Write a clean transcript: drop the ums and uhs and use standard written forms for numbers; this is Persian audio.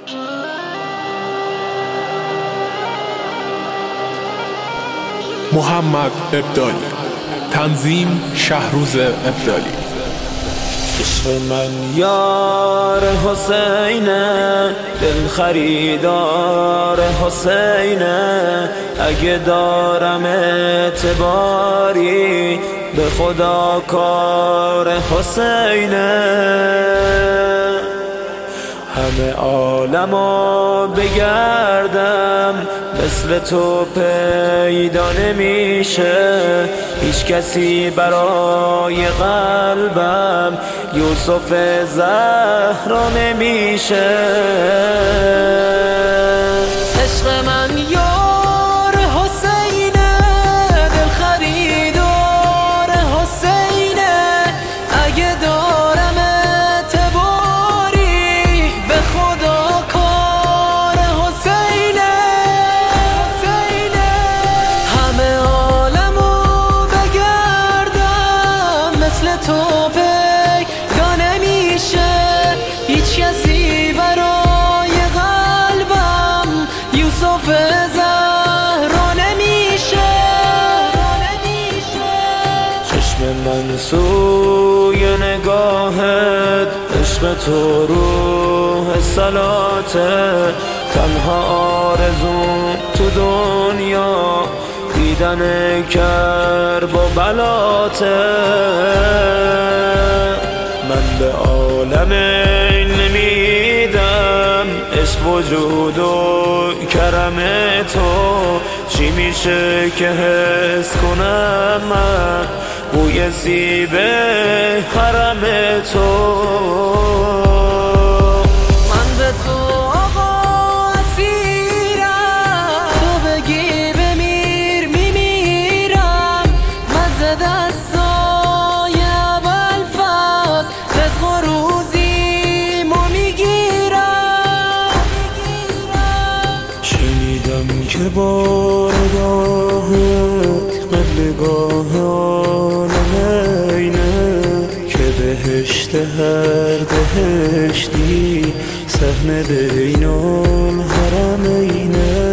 محمد ابدالی، تنظیم شهروز ابدالی. عشق من یار حسینه، دل خریدار حسینه. اگه دارم اعتباری به خدا کار حسینه. همه عالمو بگردم مثل تو پیدا نمیشه. هیچ کسی برای قلبم یوسف زهرا نمیشه. عشق من یار حسینه، دل خریدار حسینه. اگه دارم اعتباری به خدا کار حسینه. همه عالمو بگردم مثل تو پیدا نمیشه. هیچ کسی برای قلبم یوسف زهرا نمیشه. چشم من سوی نگاهت، عشق تو روح صلاته. تنها آرزوم تو دنیا دیدن کرب و بلاته. من به عالم نمیدم عشق وجود و کرم تو. چی میشه که حس کنم من بوی سیب حرم تو. من به تو آقا اسیرم، تو بگی بمیر میمیرم. من ز دستای ابوالفضل رزق و روزیمو میگیرم. شنیدم که بارگاهت قبلگاه عالم اینه، که بهشت هر بهشتی صحن بین الحرمینه.